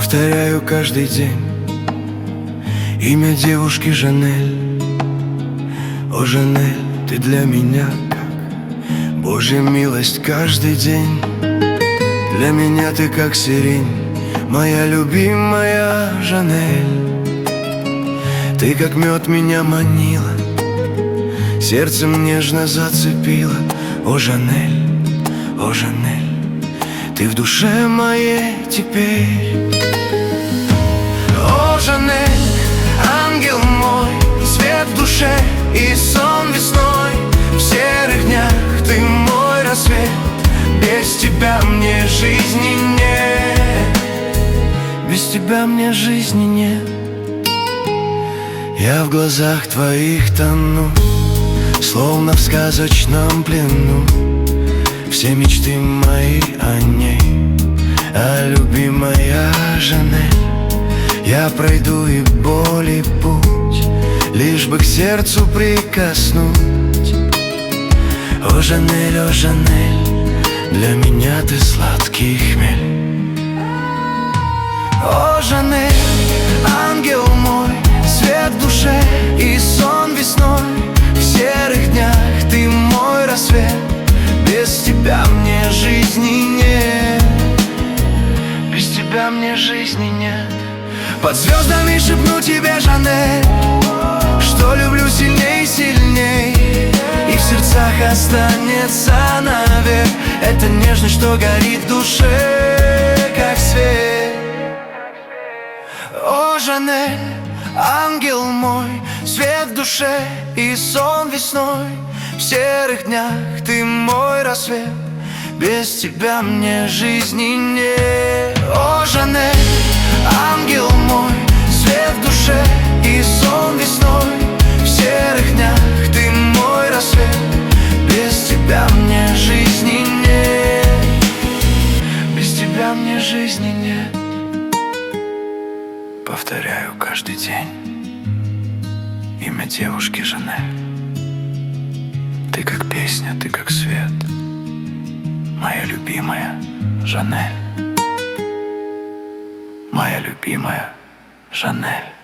Повторяю каждый день имя девушки Жанель. О, Жанель, ты для меня как Божья милость каждый день. Для меня ты как сирень, моя любимая Жанель. Ты как мед меня манила, сердцем нежно зацепила. О, Жанель, о, Жанель, ты в душе моей теперь. О, Жанель, ангел мой, свет в душе и сон весной. В серых днях ты мой рассвет, без тебя мне жизни нет. Без тебя мне жизни нет. Я в глазах твоих тону, словно в сказочном плену. Все мечты мои о ней, а любимая Жанель. Я пройду и боль, и путь, лишь бы к сердцу прикоснуть. О, Жанель, о, Жанель, для меня ты сладкий хмель. О, Жанель, ангел мой, свет в душе и сон весной. В серых днях ты мой рассвет, без тебя мне жизни нет. Без тебя мне жизни нет. Под звездами шепну тебе, Жанель, что люблю сильней и сильней, и в сердцах останется навек. Это нежность, что горит в душе, как свет. О, Жанель, ангел мой, свет в душе и сон весной. В серых днях ты мой рассвет, без тебя мне жизни нет. О, Жанель, ангел мой, свет в душе и сон весной. В серых днях ты мой рассвет, без тебя мне жизни нет. Без тебя мне жизни нет. Повторяю каждый день имя девушки Жанель. Ты как песня, ты как свет, моя любимая Жанель. Моя любимая Жанель.